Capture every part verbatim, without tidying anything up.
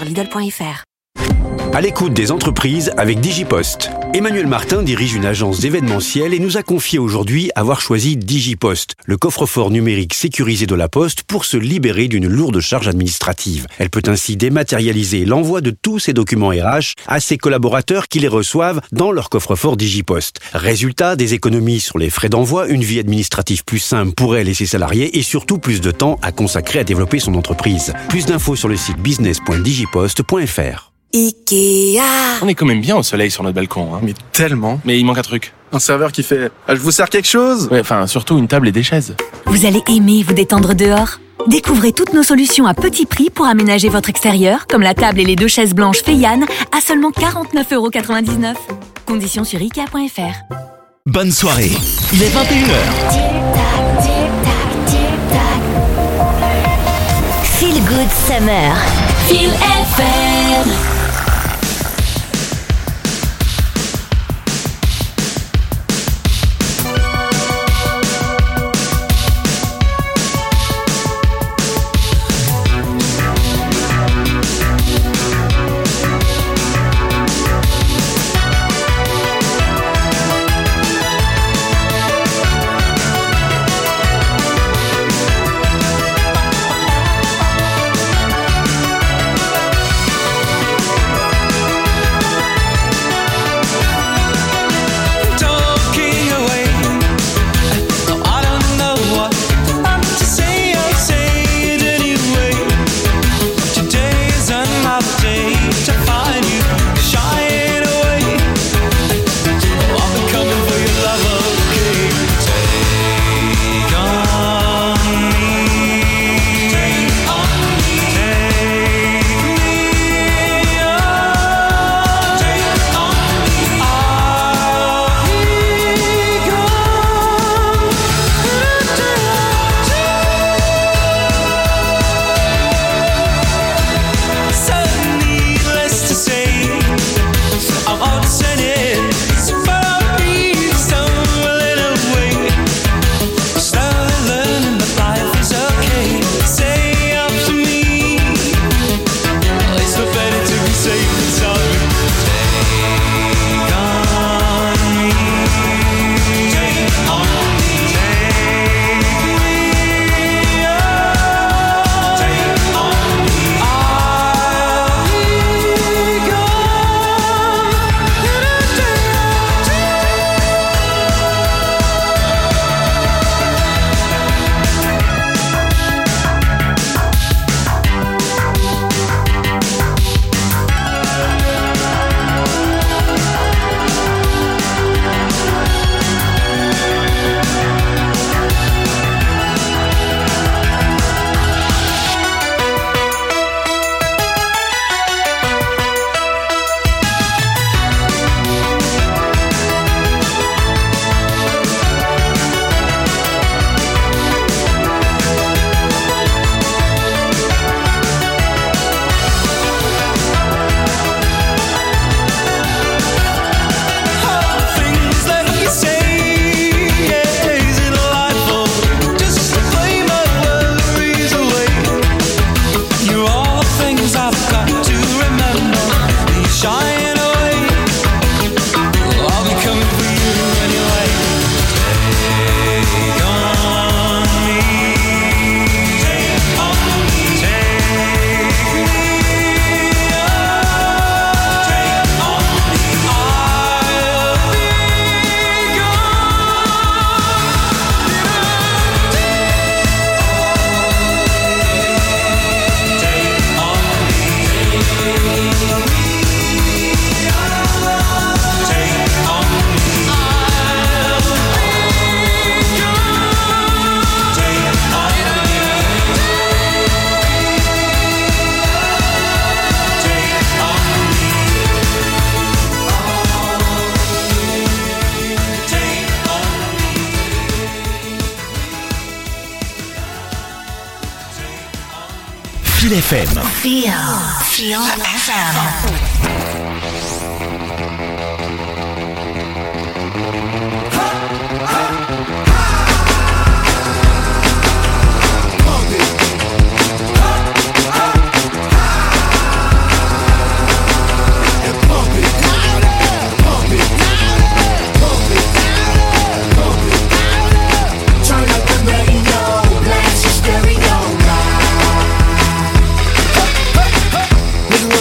Lidl point F R. À l'écoute des entreprises avec Digipost. Emmanuel Martin dirige une agence d'événementiel et nous a confié aujourd'hui avoir choisi Digipost, le coffre-fort numérique sécurisé de la Poste pour se libérer d'une lourde charge administrative. Elle peut ainsi dématérialiser l'envoi de tous ses documents R H à ses collaborateurs qui les reçoivent dans leur coffre-fort Digipost. Résultat, des économies sur les frais d'envoi, une vie administrative plus simple pour elle et ses salariés et surtout plus de temps à consacrer à développer son entreprise. Plus d'infos sur le site business point digipost point f r. Ikea. On est quand même bien au soleil sur notre balcon, hein. Mais tellement. Mais il manque un truc. Un serveur qui fait ah, « Je vous sers quelque chose ?» Ouais, enfin, surtout une table et des chaises. Vous allez aimer vous détendre dehors. Découvrez toutes nos solutions à petit prix pour aménager votre extérieur, comme la table et les deux chaises blanches Feiane à seulement quarante-neuf euros quatre-vingt-dix-neuf. Conditions sur ikea point f r. Bonne soirée. Il est vingt et une heures. Feel Good Summer. Feel F M. Feel F M. Feel. Feel F M.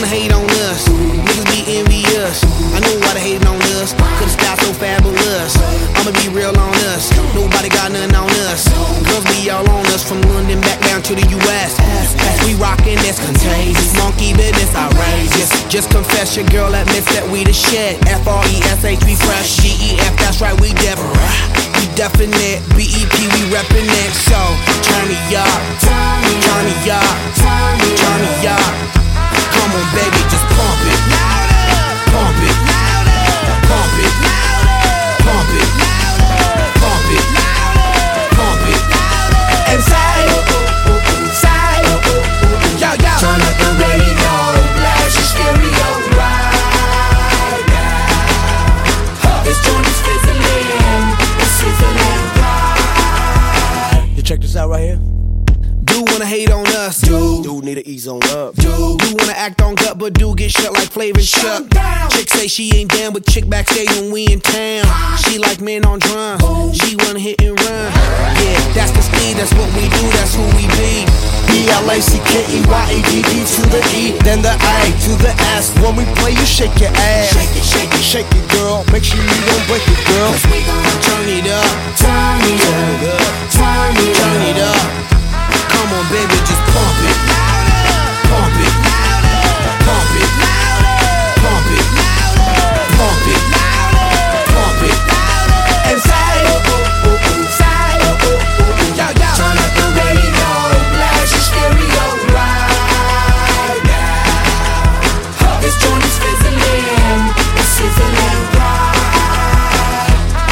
wanna hate on us, niggas be envious. I know why they hating on us, cause the style so fabulous. I'ma be real on us, nobody got nothing on us. Girls be all on us from London back down to the U S We rockin' this contagious, monkey business outrageous. Just confess your girl admits that we the shit. F R E S H we fresh, G E F that's right we Deborah. We definite, B E P we reppin' it. So turn me up, turn me up, turn me up. Come on baby, just pump it, pump it, pump it, pump it, pump it, pump it, and say, say, yo yo. Turn up the radio, blast your stereo right now. This joint is fizzling, it's sizzling right. You check this out right here. Do wanna hate on us, do do need to ease on up, do do wanna act on gut, but do get shut like Flavor Shut. Chick say she ain't down, but chick backstage when we in town. She like men on drums, she wanna hit and run. Yeah, that's the speed, that's what we do, that's who we be. B L A C K E Y A D D to the E, then the A to the S. When we play, you shake your ass. Shake it, shake it, shake it, girl. Make sure you don't break it, girl. Cause we gon' turn it up, turn it up, turn it up, turn it up. Come on, baby, just pump it, pump it, pump it, pump it, pump it, pump it, and say, say, yo yo. Turn up the radio, blast your stereo right now. This joint is fizzling, it's sizzling right.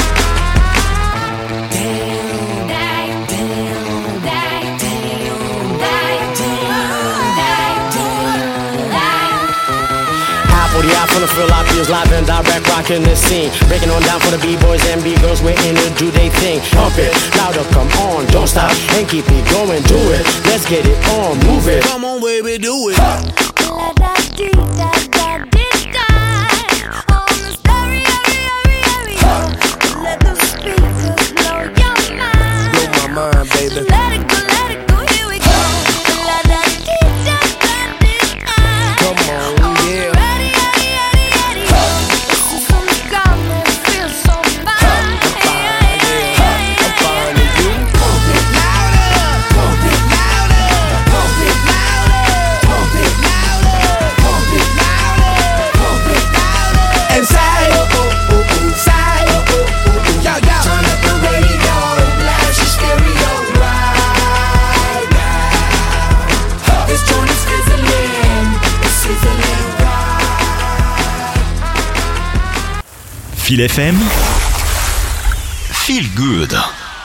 Damn, damn, damn, damn. Out from the Philippines, live and direct, rocking the scene. Breaking on down for the B-boys and B-girls, we're in to do they thing. Pump it, louder, come on, don't stop, and keep it going, do it. Let's get it on, move it. Come on, baby, do it. Huh. Let the speakers blow your mind. Blow my mind, baby. Let it go, let it go, here we go. Come on, yeah. Feel F M, Feel Good.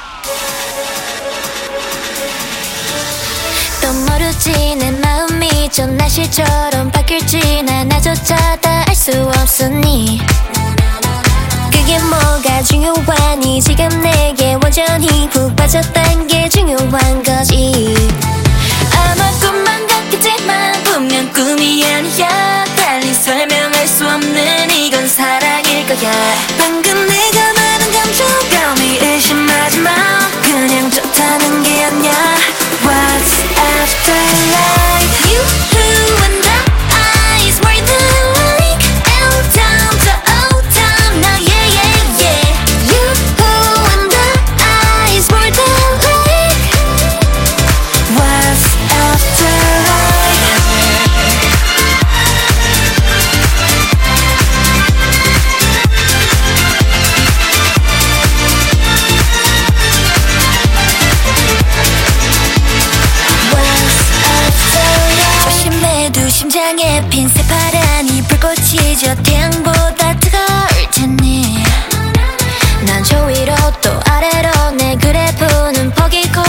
또 모르지 내 마음이 좀 날씨처럼 바뀔지 난 나조차 다 알 수 없으니 그게 뭐가 중요하니 지금 내게 완전히 푹 빠졌단 게 중요한 거지 아마 꿈만 같겠지만 분명 꿈이 아니야 달리 설명할 수 없는 이건 사랑일 거야 방금 내가 말한 감정감이 의심하지 마 그냥 좋다는 게 아니야 What's after life You who and I is more than like L down to O down now yeah yeah yeah You who and I is more than like What's after life 심장에 핀 새파란 이 불꽃이 저 태양보다 뜨거울 테니 난 저 위로 또 아래로 내 그래프는 포기고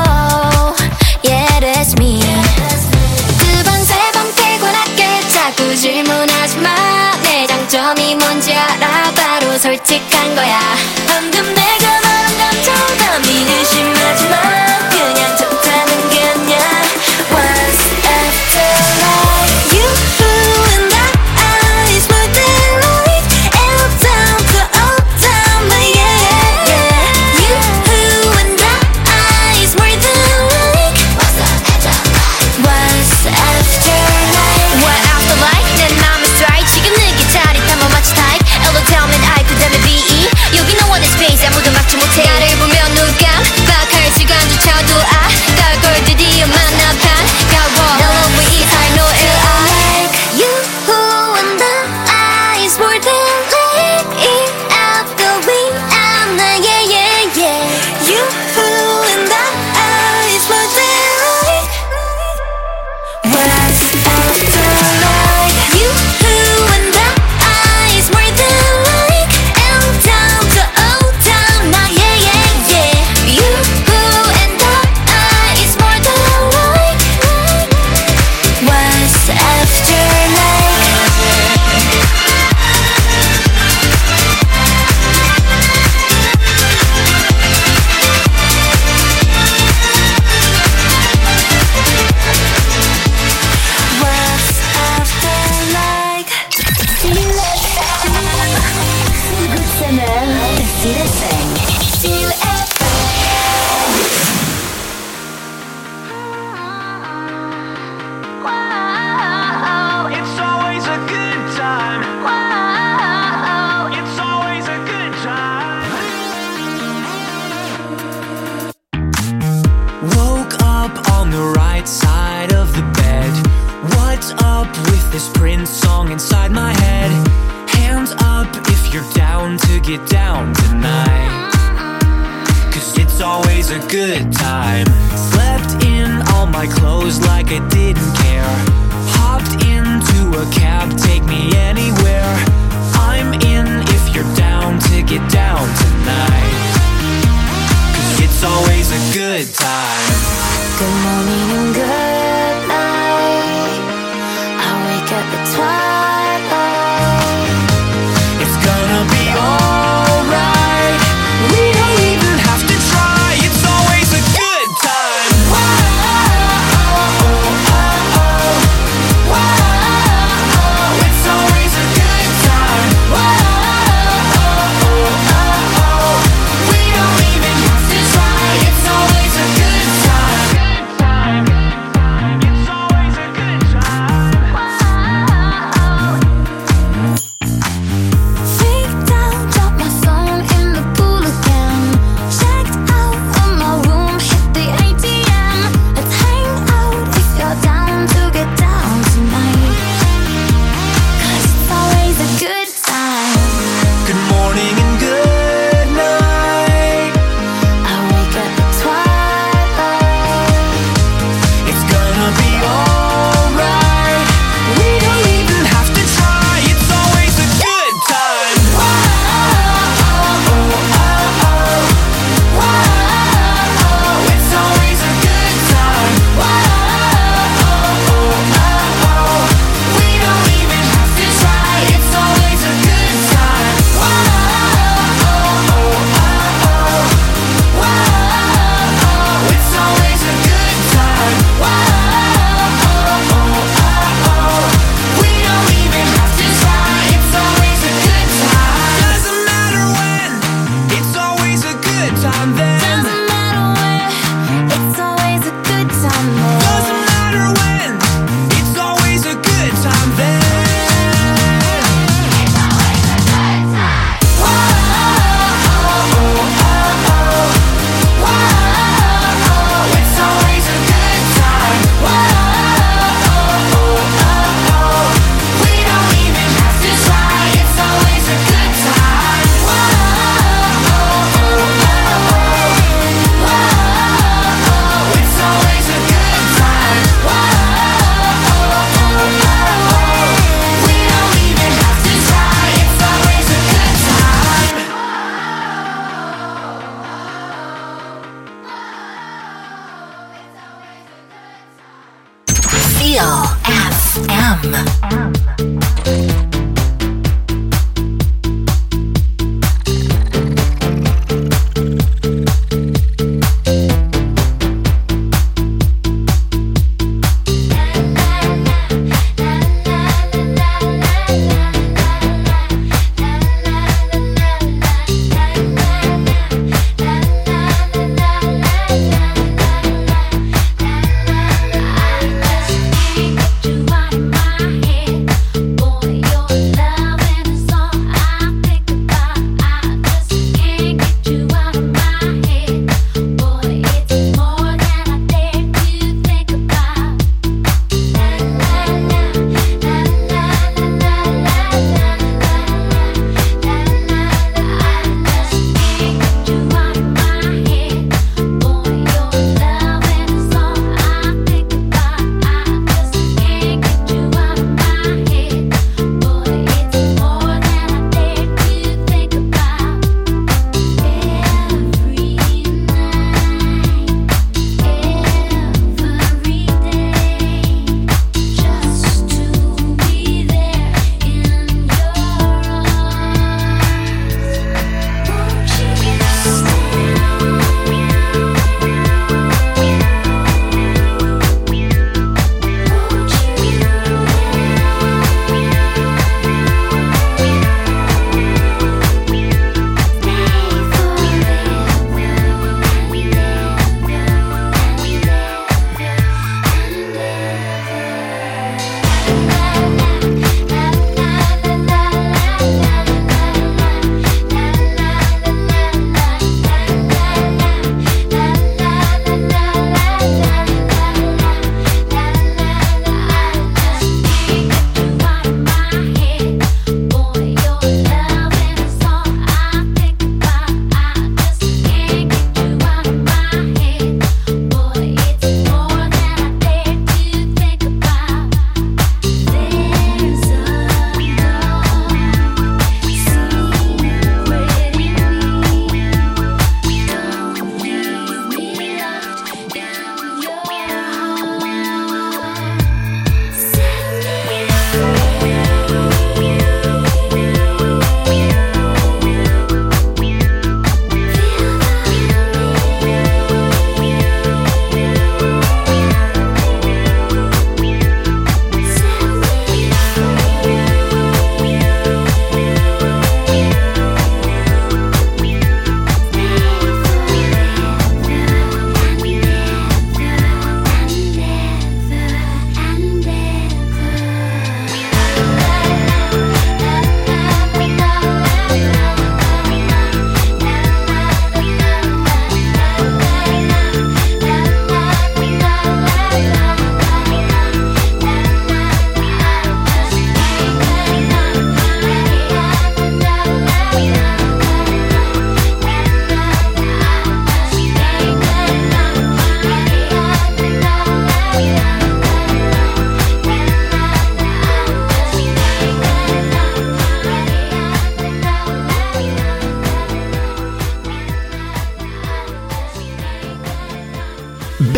Yeah that's me 두 번 세 번 피곤하게 자꾸 질문하지 마 내 장점이 뭔지 알아 바로 솔직한 거야 방금 내가 말한 감정감이 의심하지 마 그냥 좋다는 게 아니야 What's after life You who and I is more than like L down to O down but yeah yeah You who and I is more than like What's after life What's after life What after life Feel F M. Feel F M. Side of the bed. What's up with this Prince song inside my head? Hands up if you're down to get down tonight, 'cause it's always a good time. Slept in all my clothes like I didn't care. Hopped into a cab, take me anywhere. I'm in if you're down to get down tonight, 'cause it's always a good time. Good morning and good night. I wake up at twilight. It's gonna be alright. We don't even have to try. It's always a good time. Whoa, oh, oh, oh, oh. Whoa,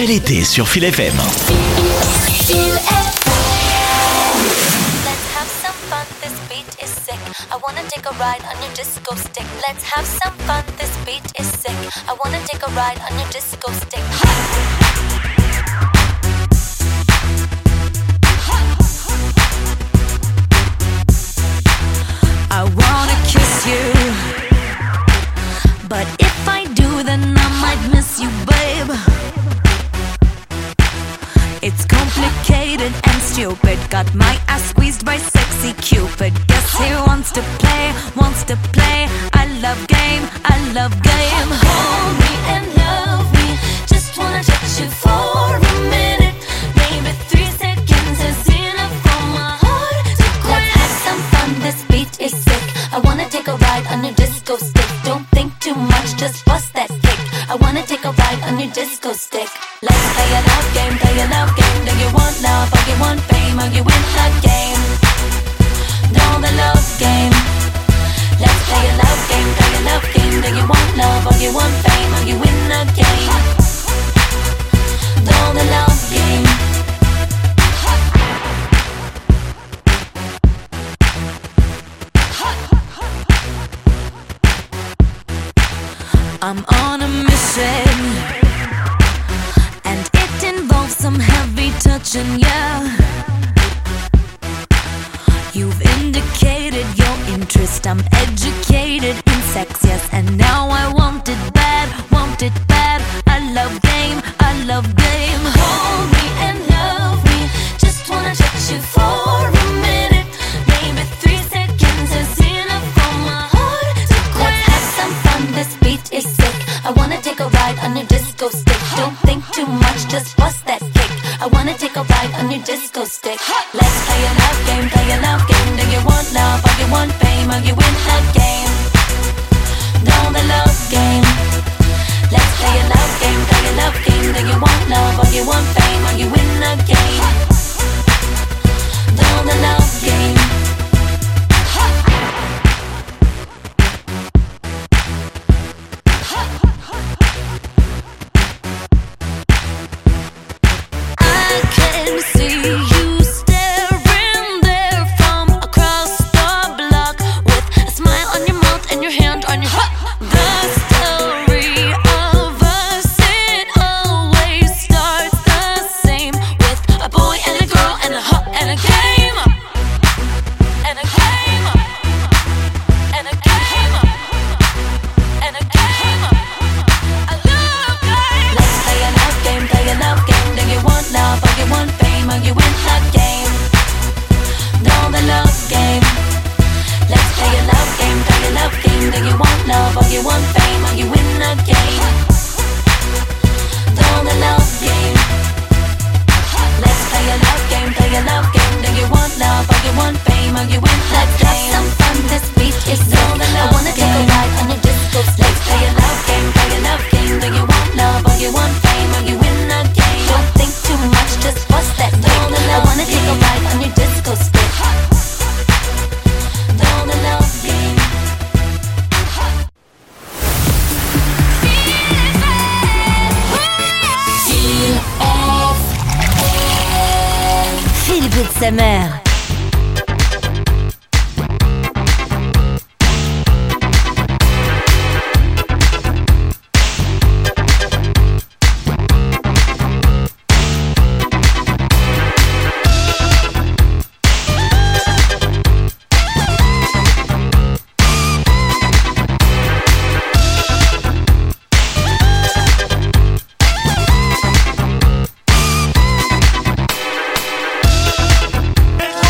l'été sur Feel F M. I wanna take a ride on your disco stick. Let's have some fun, this beat is sick. I wanna take a ride on your disco stick. I wanna kiss you, but if I do then I might miss you, babe. It's complicated and stupid. Got my ass squeezed by sexy Cupid. Guess he wants to play, wants to play. I love game, I love game. Hold me and love me. Just wanna touch you for a minute. Maybe three seconds is enough for my heart to quit. Let's have some fun, this beat is sick. I wanna take a ride on your disco stick. Don't think too much, just bust that kick. I wanna take a ride on your disco stick. Let's play a love game, play a love game. Do you want love or you want fame? Or you win the game? Know the love game. Let's play a love game, play a love game. Do you want love or you want fame? Or you win the game? Know the love game. I'm on a mission, and it involves some heavy touching, yeah. You've indicated your interest, I'm educated in sex, yes. And now I want it bad, want it bad. I love game, I love game. Hold me and love me, just wanna touch you for a minute. Maybe three seconds is enough for my heart to quit. Let's have some fun, this beat is sick. I wanna take a ride on your disco stick. Don't think too much, just bust that kick. I wanna take a ride on your disco stick. Let's play a love game, play a love game. Do you want love or you want fame? Or you win the game? Know the love game. Let's play a love game, play a love game. Do you want love or you want fame? Or you win the game? Know the love game. Summer. It's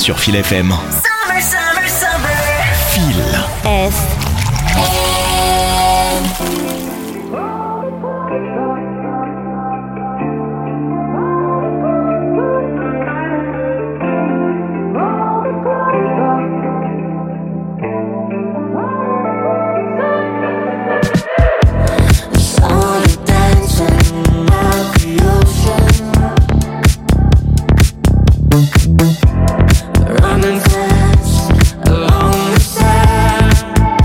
sur Fil F M. Summer, summer, summer. Fil F Running fast along the sand.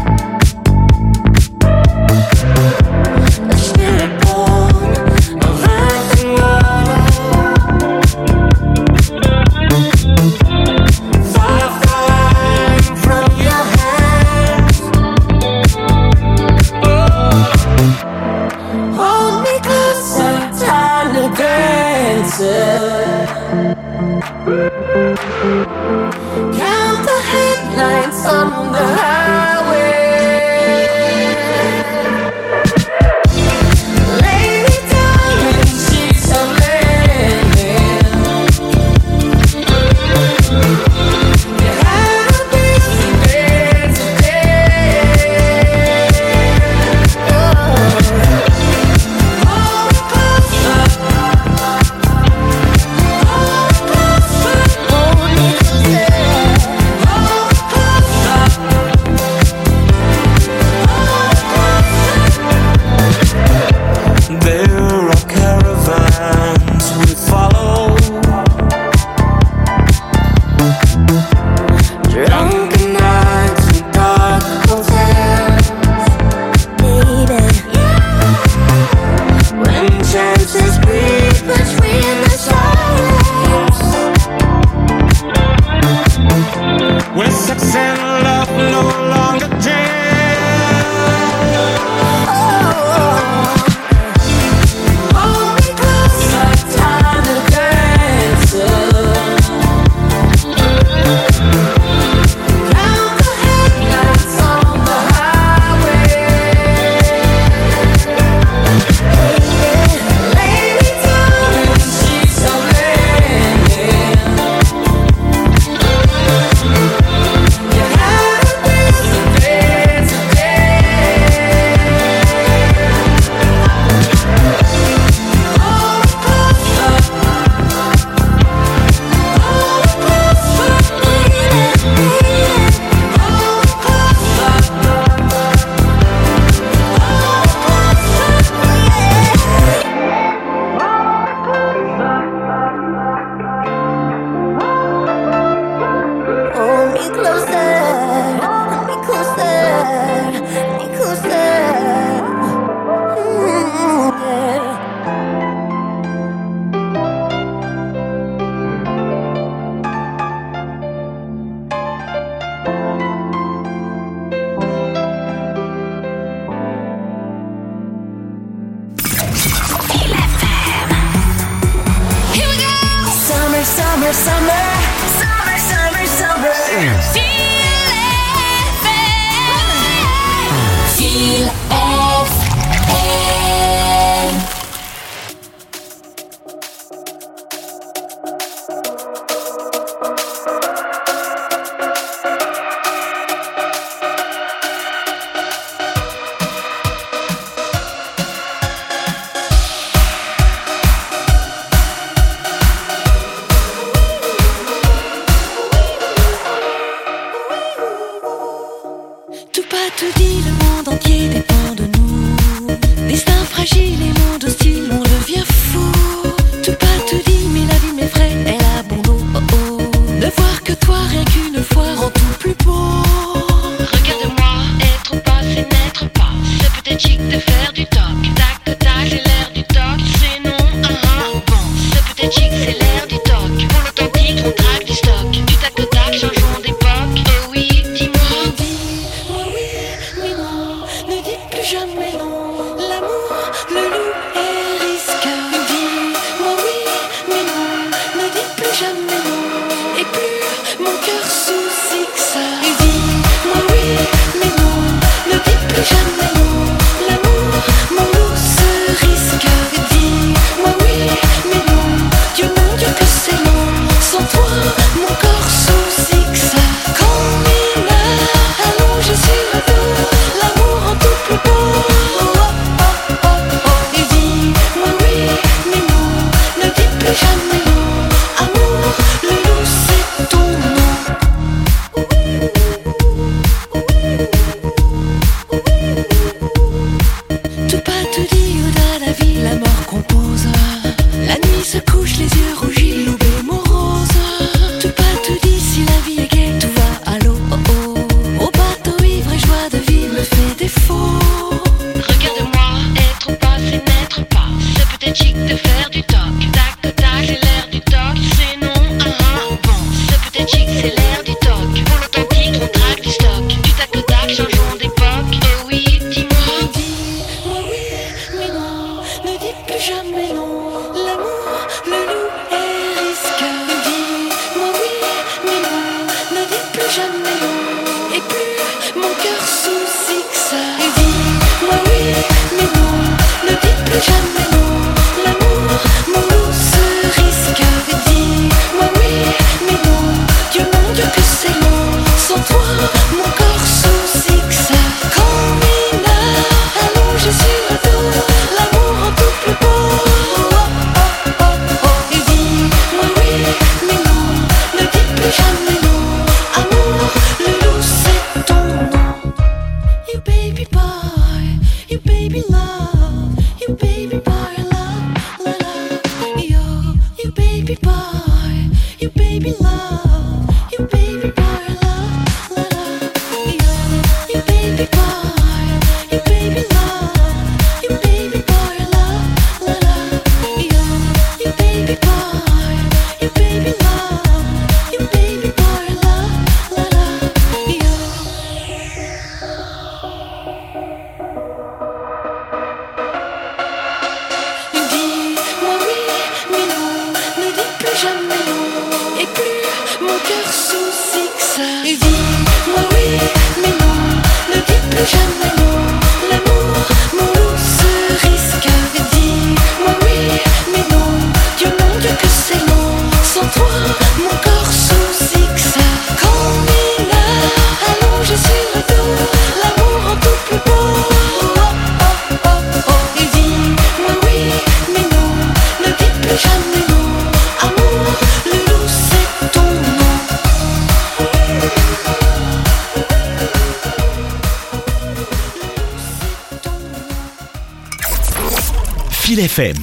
summer, summer, summer, summer, summer. Feel F M. Feel F M. Jamais non, l'amour, le loup est risqué. plus jamais non. Et plus mon cœur sous zigzag. Et dis-moi oui, mais non, ne dites plus jamais non. L'amour, mon loup se risque. Et dis-moi oui, mais non, Dieu mon Dieu que c'est long. Sans toi, mon corps sous zigzag. Quand mineur, allongé sur le dos, l'amour en tout plus beau. Oh, oh, oh, oh. Et dis-moi oui, mais non, ne dites plus jamais non. Amour, le loup c'est ton nom. You baby boy, you baby love, you baby boy love, love, love. Yo, you baby boy, you baby love, you baby boy love, love, love. Yo, you baby boy, you baby love, you baby boy love, love, love. Yo, you baby boy, you baby love, you baby boy love, love, love. Yo. Dis-moi oui, mais non, ne dites plus jamais non. Et plus mon cœur sous zigzag. Et dis-moi oui, mais non, ne dites plus jamais non. L'amour, mon loup se risque. Et dis-moi oui, mais non, Dieu mon Dieu que c'est long. Sans toi, mon corps sous zigzag. Quand mineur, allongé sur le dos, l'amour en tout plus beau. Oh, oh, oh, oh. Et dis-moi oui, mais non, ne dites plus jamais non. Amour, le loup c'est ton nom. Fil F M.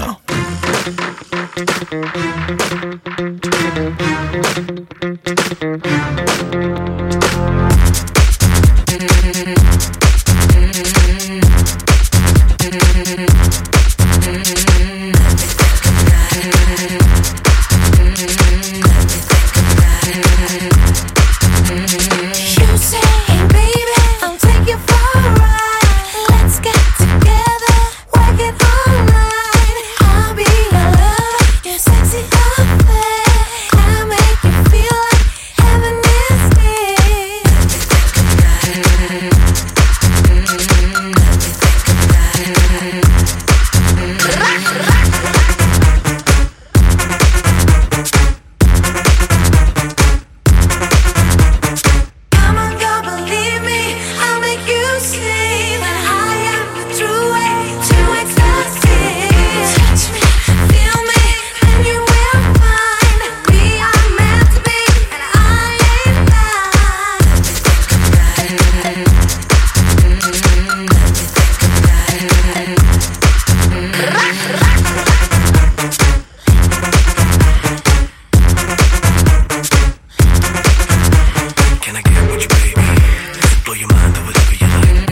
You say, hey baby, I'll take you for a ride. Let's get together, work it all night. I'll be your lover, your sexy affair. I'll make you feel like heaven is near. Come on, girl, believe me, I'll make you see that I am the true way to ecstasy. Touch me, feel me, and you will find we are meant to be, and I ain't Can I get with you, baby? Blow your mind or whatever you like.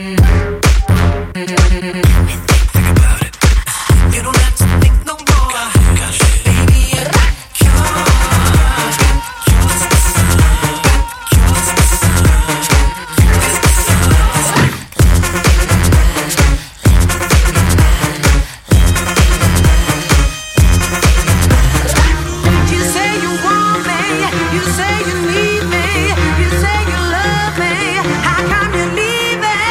Think about it. You don't have to think no more. Baby, I got yours. Yours is the sun. Yours is the sun. Yours is You say you want me, you say you need me, you say you love me. How come you leave it?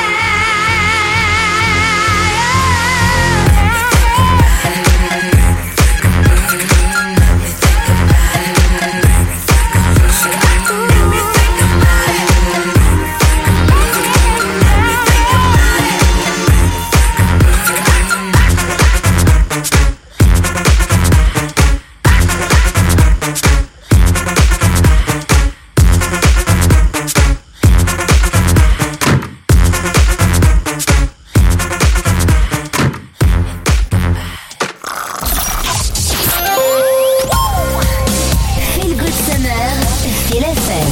Feel Good Summer, Fil F M.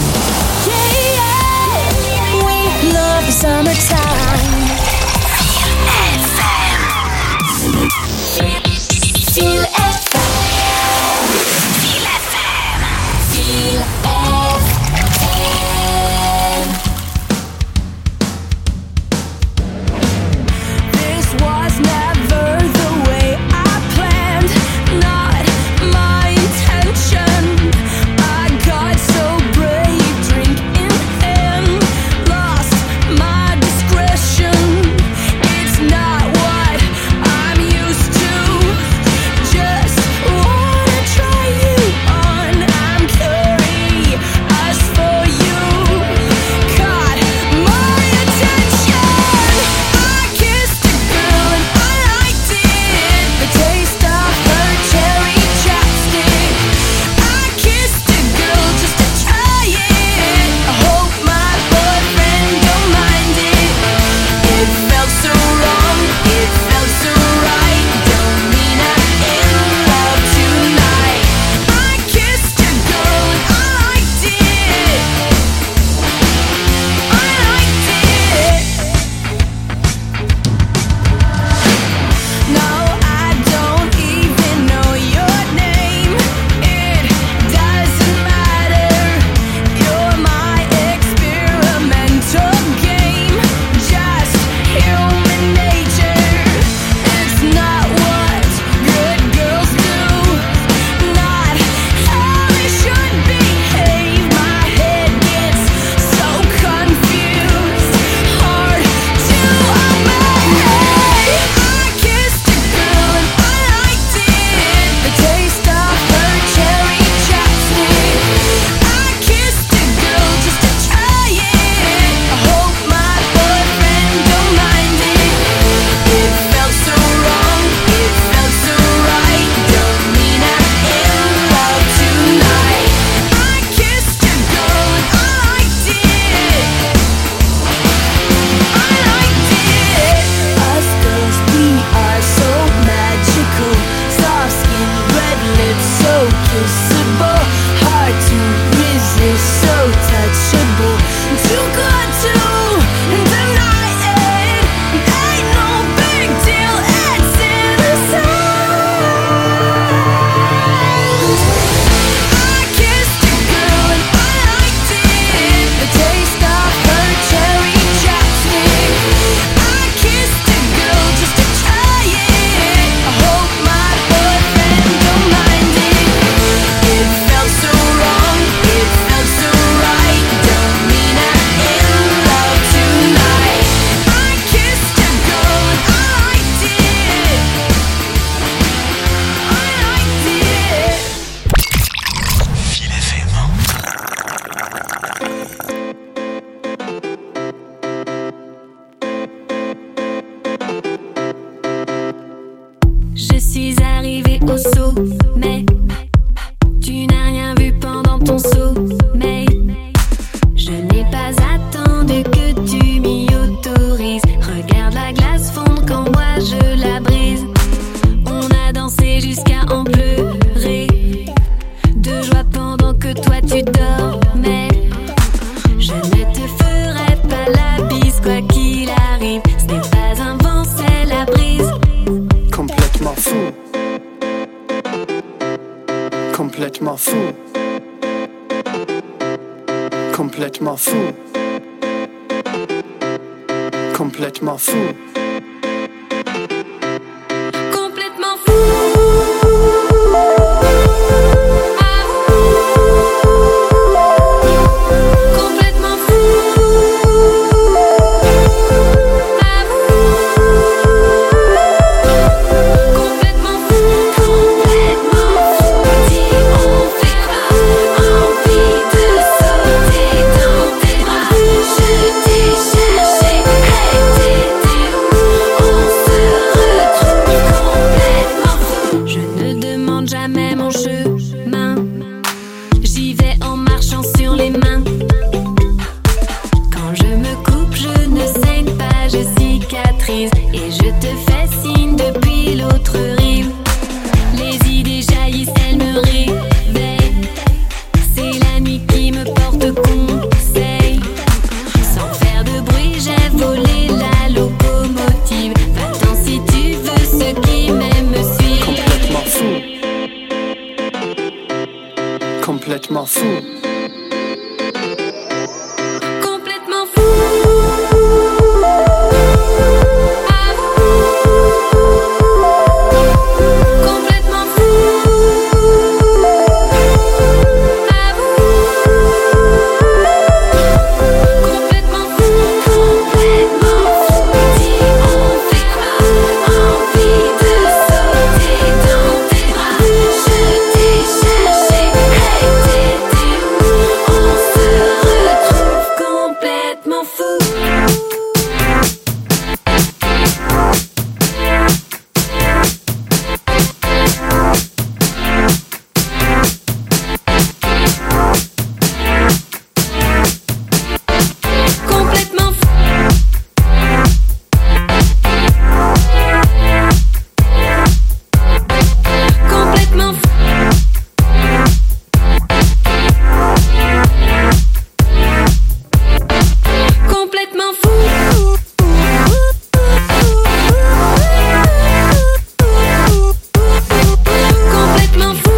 We love the summertime. Feel F M. Feel F M. Feel F M. This was never the way I planned, not my intention. I got so brave, drink in au sommet. Tu n'as rien vu pendant ton sommeil. Je n'ai pas attendu que tu m'y autorises. Regarde la glace fondre quand moi je la brise. On a dansé jusqu'à en pleurer de joie pendant que toi tu dormais. Je ne te ferai pas la bise quoi qu'il arrive. Ce n'est pas un vent, c'est la brise. Complètement fou. Complètement fou. Complètement fou. Complètement fou. Complètement fou. Complètement fou. Complètement fou. Complètement fou. Dis on fait quoi? Envie de sauter dans tes bras. Je t'ai cherché. Hey, t'étais où? On se retrouve complètement fou. Je ne demande jamais mon chemin. J'y vais en marchant sur les mains. Quand je me coupe, je ne saigne pas, je cicatrise. Et je te fais signe depuis l'autre rive. Les idées jaillissent, elles me réveillent. C'est la nuit qui me porte conseil. Sans faire de bruit, j'ai volé la locomotive. Va-t'en si tu veux, ceux qui m'aiment suivent. Complètement fou. Complètement fou. Complètement fou. Complètement fou. Complètement fou. Complètement fou. Dis on fait quoi? Envie de sauter dans tes bras. Je t'ai cherché. Hey, t'étais où? On se retrouve complètement fou. Complètement fou. Complètement fou. Complètement fou. Complètement fou.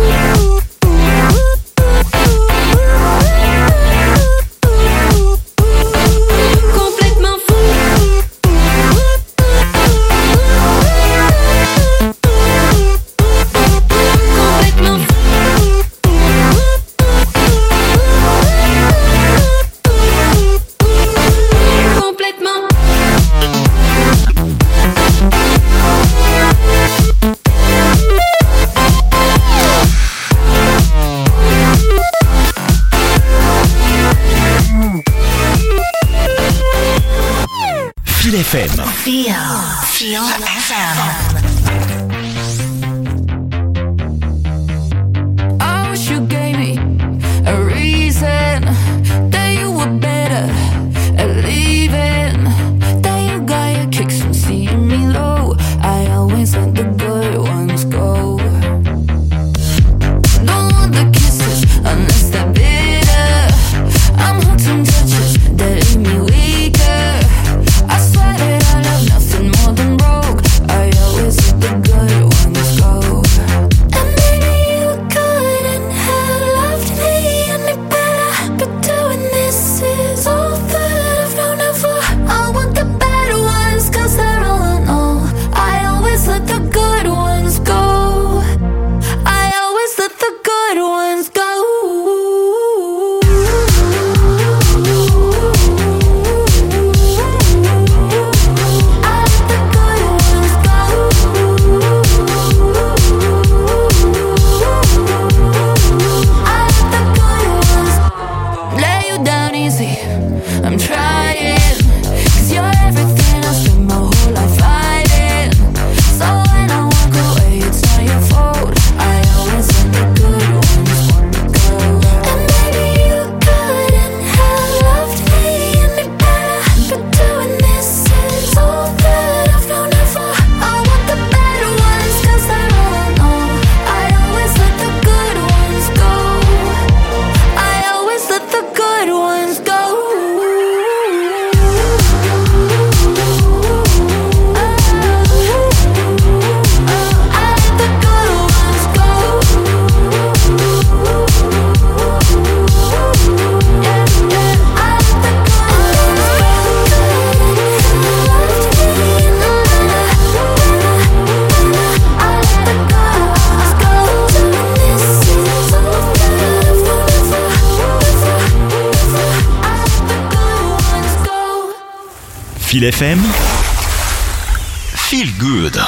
Complètement fou. Complètement fou. Complètement. Feel F M. Feel. Feel F M. I wish you gave me a reason that you were better at leaving. That you got your kicks from seeing me low. I always let the good ones go. Don't want the kisses unless they're bitter. I'm hooked on touches that leave me weaker. I swear that I love nothing more than broke. I always let the good ones go. And maybe you couldn't have loved me any better, but doing this is all that I've known of. I want the bad ones, cause they're all I know. I always let the good ones go. I always let the good ones go. Lay you down easy, I'm trying. Cause you're everything I spend my whole life fighting. So when I walk away, it's not your fault. Feel F M, Feel Good.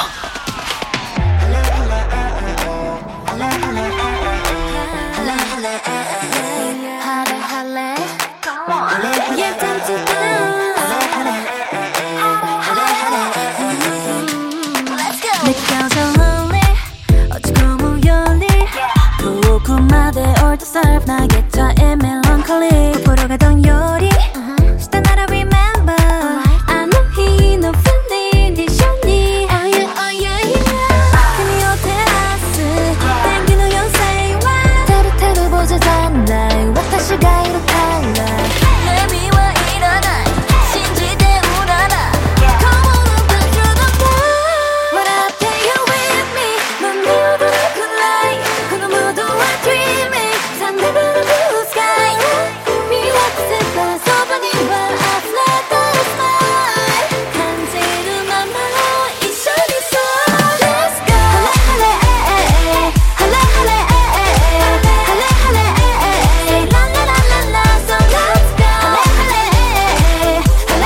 Surf 나게타의 melancholy 보러 가던 요리 Still not remember I know he no feeling 디션이 Oh yeah oh yeah yeah 그녀 테라스 땡기는 연세와 따뜻해도 보자잔 날 와타시가 이렇달라 내 미와 일어나 신지대 우라라 Come on open through the door What up there you with me 넌 모두 good light 그 너무도 I dreaming Under the blue sky Me what to say but so funny but I flat out of smile 간지름한 말로 이션이 써 Let's go 할래 할래 할래 할래 할래 할래 La la la la la So let's go 할래 할래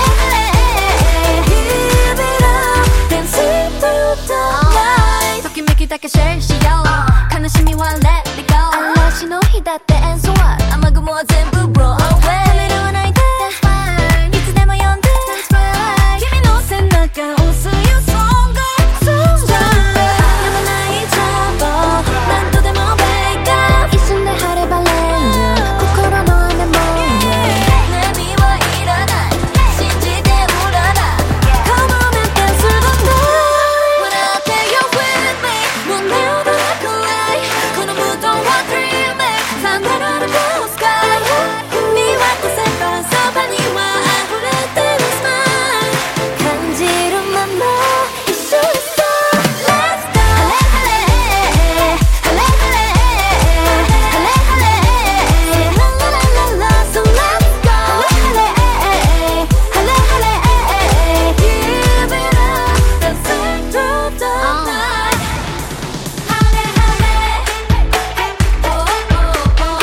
할래 Give it up Dancing through the night 도끼미끼답게 쉘시요 가능심이와 let it go 알라시 너だって演奏は雨雲は全部 blow away ためらわないで That's fine いつでも呼んで That's right 君の背中押すよ Song So strong やまないtrouble何度でも wake up 一瞬で晴れ晴れる心の雨も悩みはいらない信じてうらら Come on and dance through the night When I tell you with me もう目をどらくらいこのムードは dreaming Under the blue sky 見渡せばそばには溢れてるスマイル感じるまま一緒にさ Let's go 晴れ晴れ晴れ晴れ晴れ晴れ La la la la la So let's go 晴れ晴れ晴れ晴れ Give it up Dancing through the night 晴れ晴れ Oh oh oh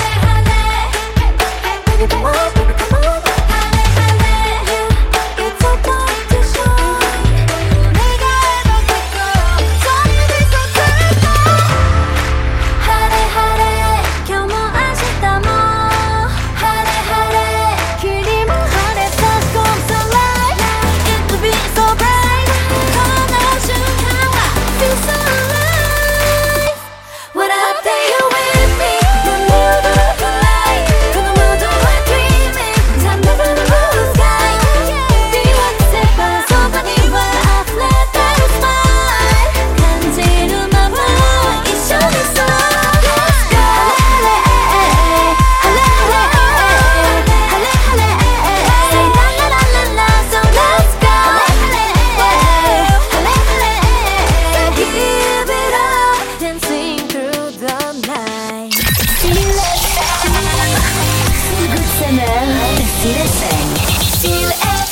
Baby, come on, baby, come on. Hale, hale, it's about to shine. 내가 해보겠고, 소리를 쏟을까? Hale, hale, 겸허하시다모. Hale, hale, 그림은 하늘 닿고 so light. It could be so bright. 건너온 순간과 feel so alive. When I tell you with me, 넌 모두 fly. 그 너무도 I dreaming. Under the blue sky. Be what you say, but so funny but I flat out of smile. 간지름한 말로 이션이 써. Let's go. 할래 할래 할래 할래 Say la la la la la. So let's go. 할래 할래 할래 Give it up. Dancing through the night. Feel it. Feel good summer. Feel F M. Feel F M.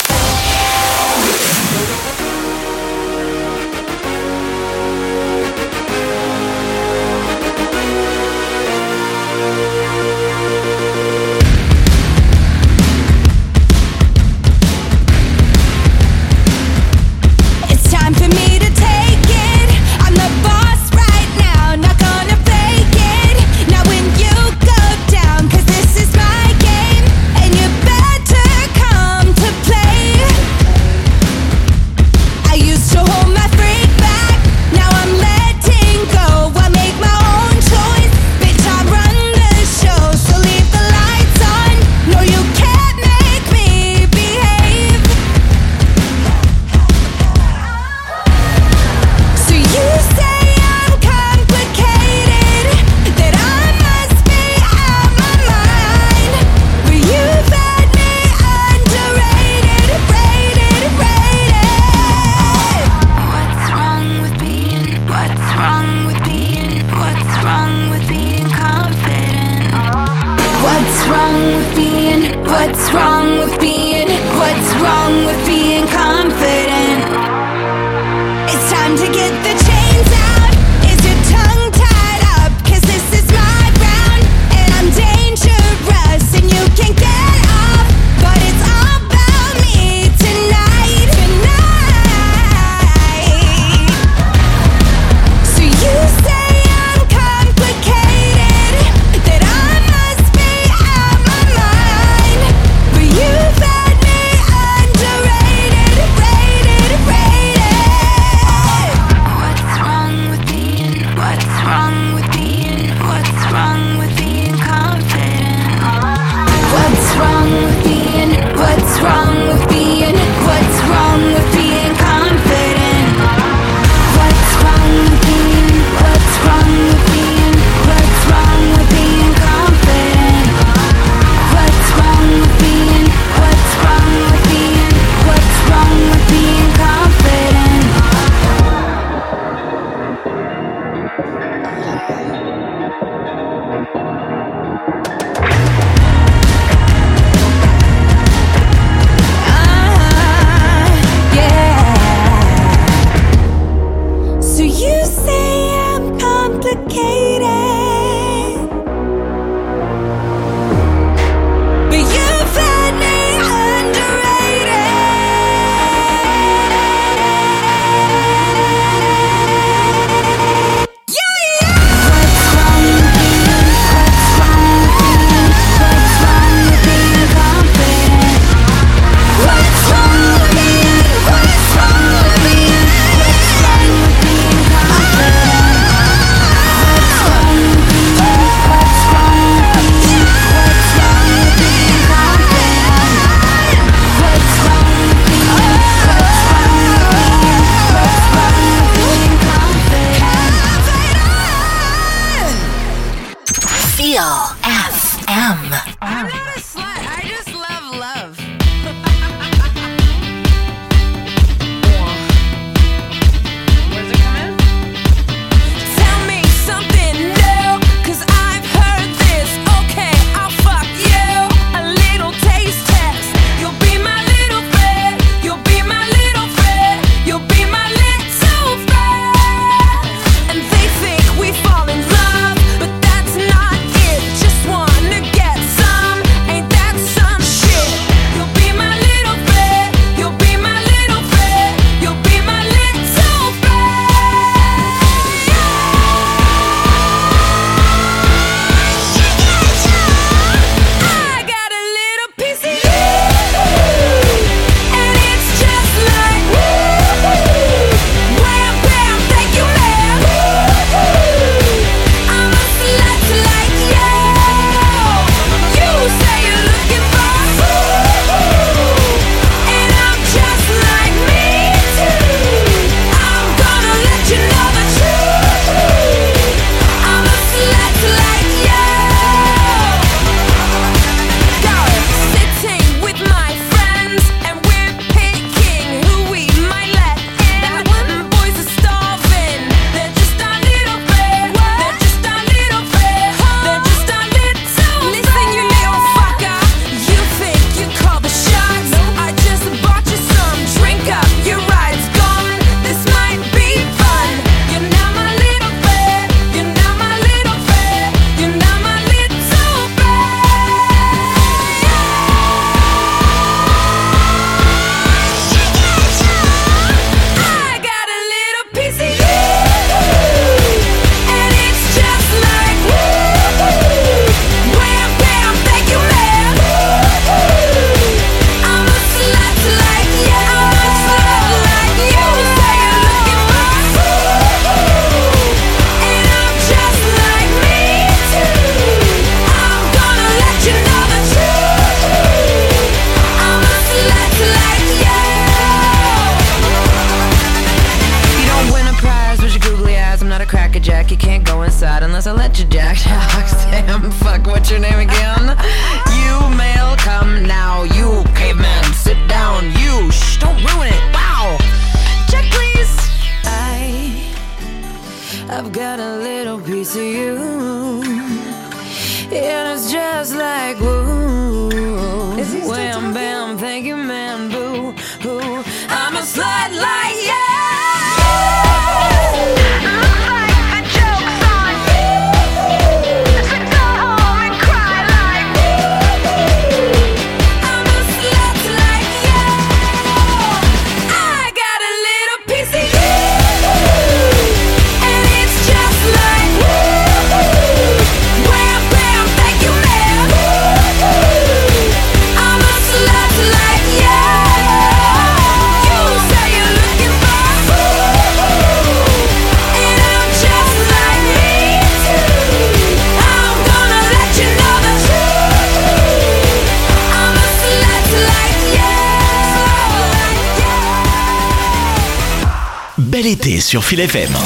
It's time for me to take it. I'm the boss right now, not gonna fake it. Now when you go down, 'cause this is my game, and you better come to play. I used to hold my freak back, now I'm letting go. I make my own choice, bitch, I run the show. So leave the lights on, no you can't make me behave. So you say I'm complicated, that I must be out my mind. But you've had me underrated, rated, rated. What's wrong with being, what's wrong with being, what's wrong with being confident? What's wrong with being, what's wrong with being, what's wrong with being confident? It's time to get the chains out. Is your tongue tied up? 'Cause this is my round, and I'm dangerous, and you can get off. But it's all about me tonight. l'été sur Feel F M.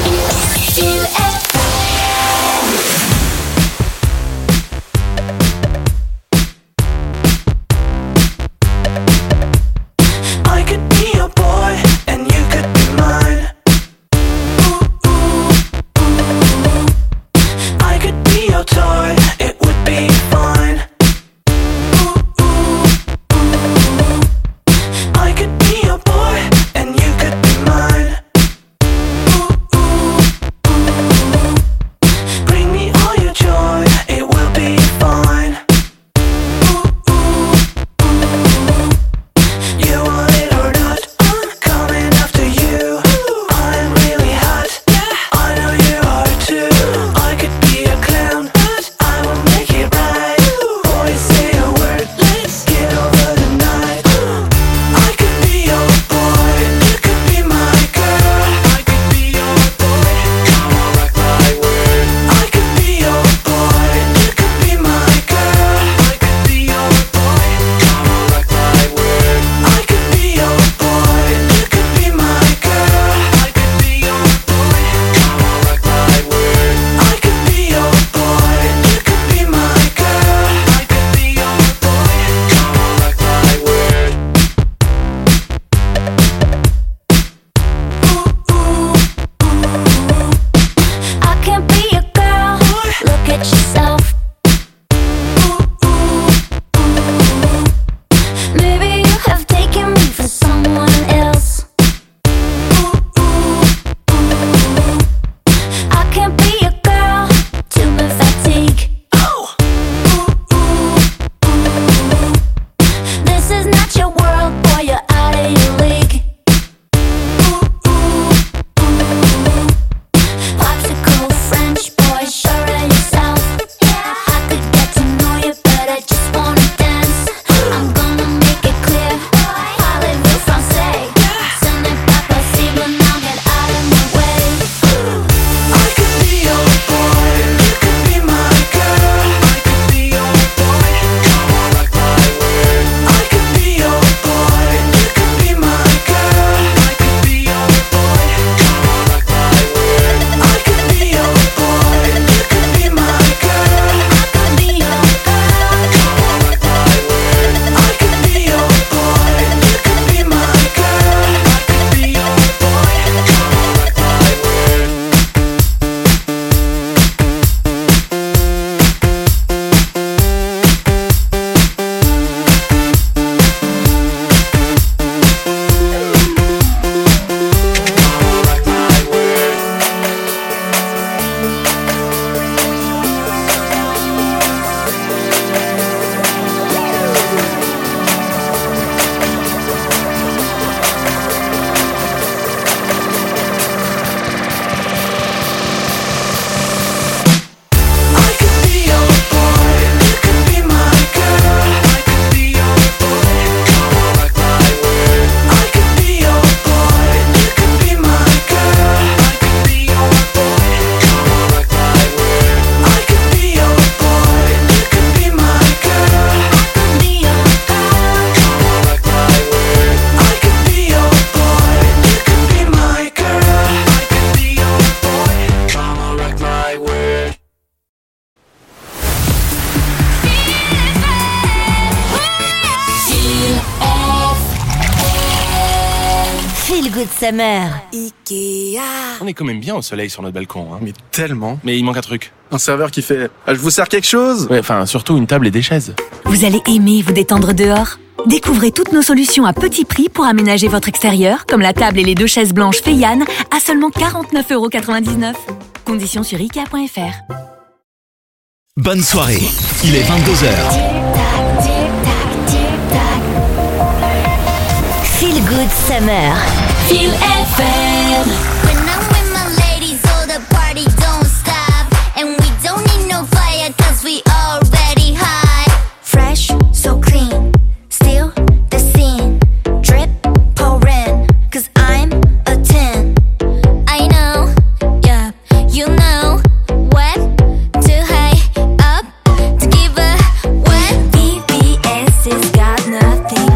I could be your boy and you could be mine. Ooh, ooh, ooh. I could be your toy, it would be fine. Ooh, ooh, ooh. I could be your boy and you could be mine. Ooh, ooh, ooh. Bring me all your joy, it will be fine. Ooh, ooh, ooh. You want it or not, I'm coming after you. I'm really hot, I know you are too. I could be a clown, but I will make it right. Boys, say a word, let's get over the night. I could be your boy, you could be my girl. I could be your boy, come on, rock my world. I could be your boy, you could be my girl. I could be your boy, come on, rock my world. I could be your boy, you could be my girl. I could be your boy, come on, rock my world. I could be your boy, you could be my girl. I could be your boy, come on, rock my world. Ooh, ooh, ooh. I can't be a girl. Look at yourself. Ooh, ooh, ooh. Maybe you have taken me for someone else. Ooh, ooh, ooh. I can't be a girl. Too much fatigue. Oh. Ooh, ooh, ooh. This is not your world, boy. You're out of your league. Ooh, ooh, ooh. Popsicle French boy, sure of yourself. I could get to know you, but I just wanna dance. I'm gonna make it clear. Parlez-vous français? Ce n'est pas possible, now get out of my way. I could be your boy, you could be my girl. I could be your boy, come on, rock my world. I could be your boy, you could be my girl. I could be your boy, come on, rock my world. I could be your boy, you could be my girl. I could be your girl. Come on, rock my world. I could be your boy, you could be my girl. I could be your boy, come on, rock my world. Rock my world. I could be your boy, you could be my girl. I could be your boy, come on, rock my world. I could be your boy, you could be my girl. I could be your boy, come on, rock my world. I could be your boy, you could be my girl. I could be your girl. Come on, rock my world. I could be your boy, you could be my girl. I could be your boy, come on, rock my world. Feel Good Summer. On est quand même bien au soleil sur notre balcon, hein. Mais tellement. Mais il manque un truc. Un serveur qui fait ah, je vous sers quelque chose. Ouais, enfin, surtout une table et des chaises. Vous allez aimer vous détendre dehors. Découvrez toutes nos solutions à petit prix pour aménager votre extérieur, comme la table et les deux chaises blanches Feyan à seulement quarante-neuf euros quatre-vingt-dix-neuf. Conditions sur ikea point f r. Bonne soirée. Il est vingt-deux heures. Feel Good Summer. Feel F M.